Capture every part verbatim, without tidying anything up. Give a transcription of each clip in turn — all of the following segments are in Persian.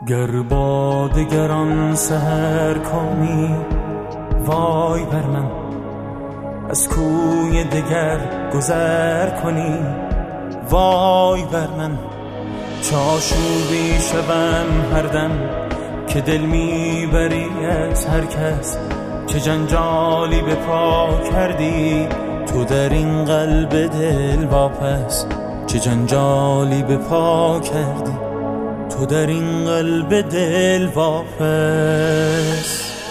گر با دگران سحر کنی وای بر من، از کوی دگر گذر کنی وای بر من. چاشوبی شوم هر دم که دل میبری از هر کس، چه جنجالی به پا کردی تو در این قلب دل واپس، چه جنجالی به پا کردی تو در این قلب دل واپس.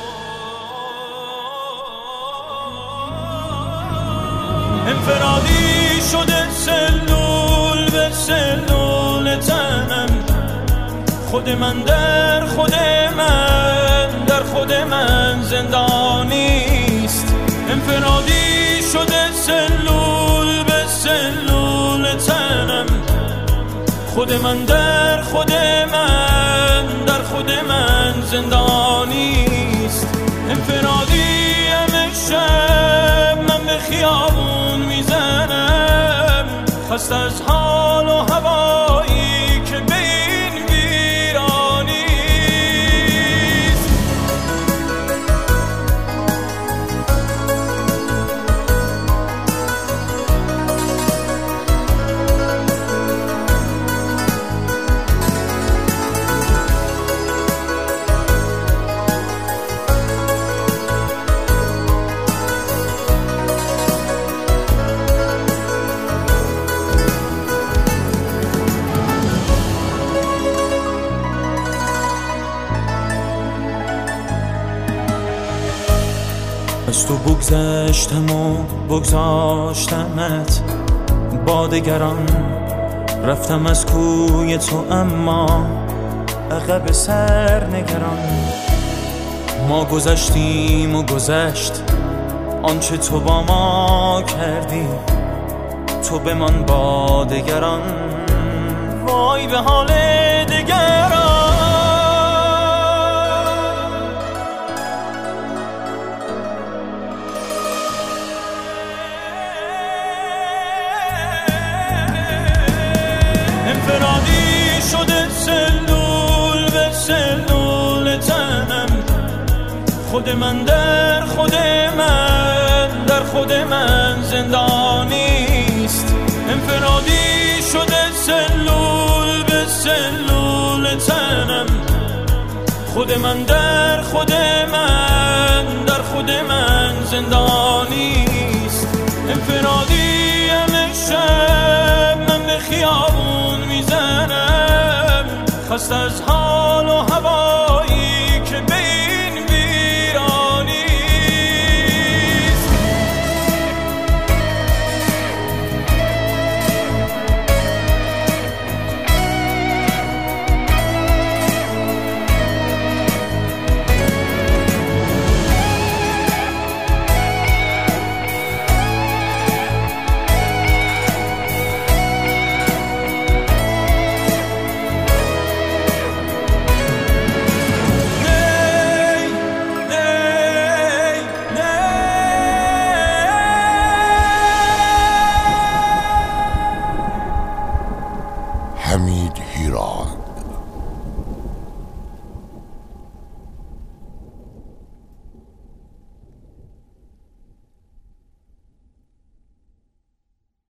انفرادی شده سلول به سلول تنم، خود من در خود من در خود من زندانیست. انفرادی شده سلول به سلول تنم، خود من در خود من در خود من زندانیست. انفرادی همه شب من به خیابون میزنم، خست از حال و هوایی که به این ویرانیست. از تو بگذشتم و بگذاشتمت با دگران، رفتم از کوی تو اما عقب سر نگران. ما گذشتیم و گذشت آنچه تو با ما کردی، تو بمان با دگران وای به حال دگران. انفرادی شده سلول به سلول تنم، خود من در خود من در خود من زندانیست. انفرادی شده سلول به سلول تنم، خود من در خود من در خود من زندانیست. انفرادی همه شب من به خیابون میزنم، خست از حال